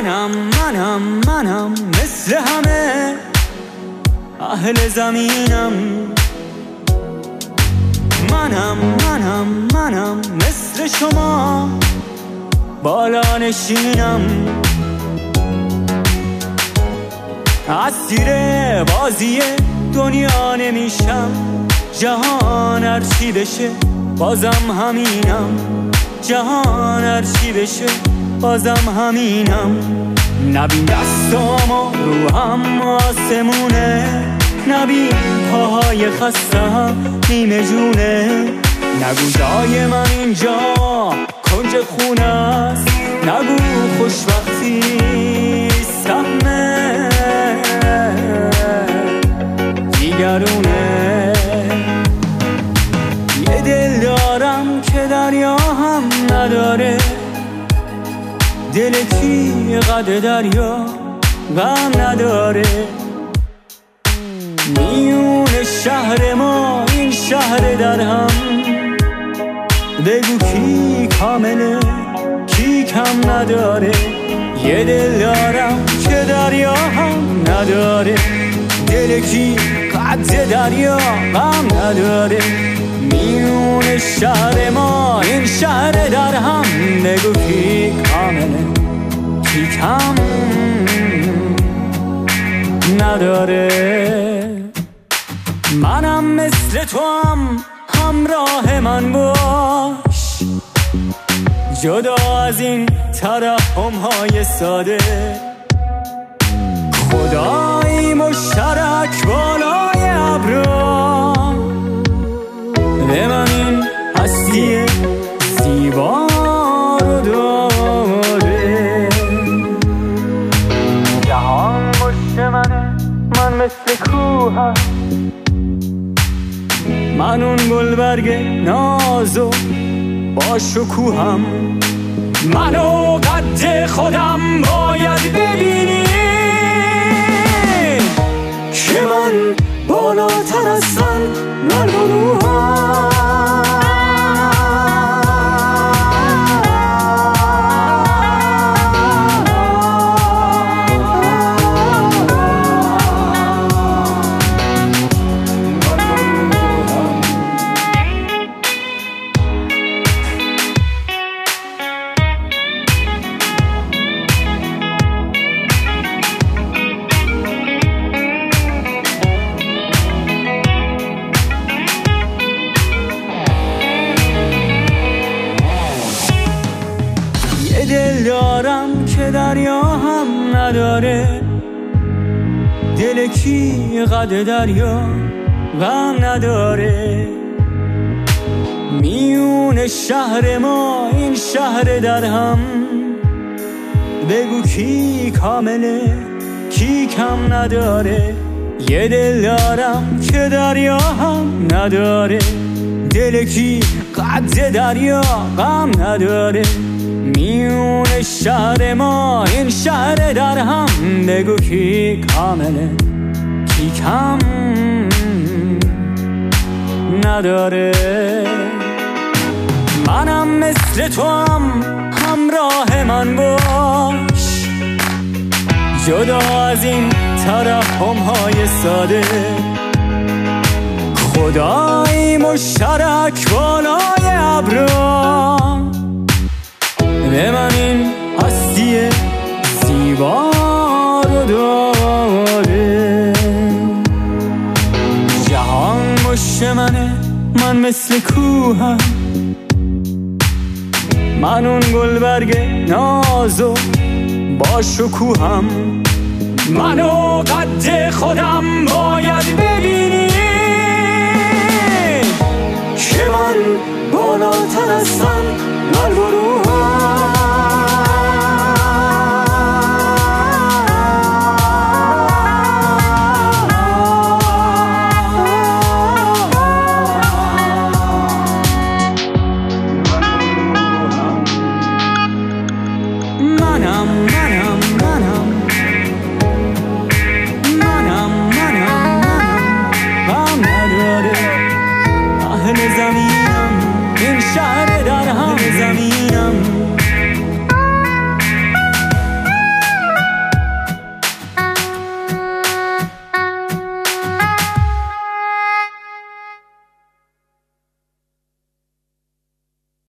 منم مثل همه اهل زمینم. منم مثل شما بالا نشینم. اسیر بازی دنیا نمیشم، جهان هرچی بشه بازم همینم. جهان هرچی بشه بازم همینم. نبین دستامو رو هم آسمونه، نبین پاهای خستم نیمه جونه. نگو جای من اینجا کنج خونه است، نگو خوشبختی سهمه دیگرونه. یه دل دارم که دریا هم نداره، دل کی قد دریا غم نداره. میون شهر ما این شهر در هم، بگو کی کامله کی کم نداره. یه دل دارم که دریا هم نداره، دل کی قد دریا غم نداره. میون شهر ما این شهر در هم، بگو کی کامله کی کم نداره. منم مثل تو همراه من باش، جدا از این ترحم‌های ساده. خدایی مشترک بالای ابرا به من این هستی زیبا رو داده. جهان پشت منه، من مثل کوهم، من اون گلبرگ نازو با شکوهم. منو قد خودم باید ببینی که من بالاتر هستم نالگروهم. دل دارم که دریا هم نداره، دل کی قد دریا غم نداره. میون شهر ما این شهر در هم، بگو کی کامله کی کم نداره. یه دل دارم که دریا هم نداره، دل کی قد دریا غم نداره. میون شهر ما این شهر در هم، بگو کی کامله کی کم نداره. منم مثل تو همراه من باش، جدا از این ترحم‌های ساده. خدایی مشترک بالای ابرا به من این هستی زیبا رو داده. جهان مشت منه، من مثل کوهم، من اون گلبرگ نازو با شکوهم. منو قد خودم باید ببینی که من بالاتر هستم نالگروهم. اهل زمینم این شهر در هم زمینم.